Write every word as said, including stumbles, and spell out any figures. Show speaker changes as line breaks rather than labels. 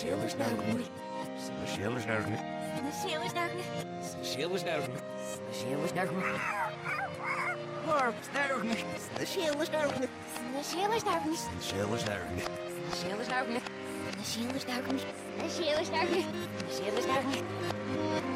Sneeuwsnuigen.
Sneeuwsnuigen.
Sneeuwsnuigen.
Sneeuwsnuigen.
Sneeuwsnuigen.
Sneeuwsnuigen.
Sneeuwsnuigen. Sneeuwsnuigen.
Sneeuwsnuigen.
Sneeuwsnuigen. Sneeuwsnuigen. Sneeuwsnuigen. Sneeuwsnuigen.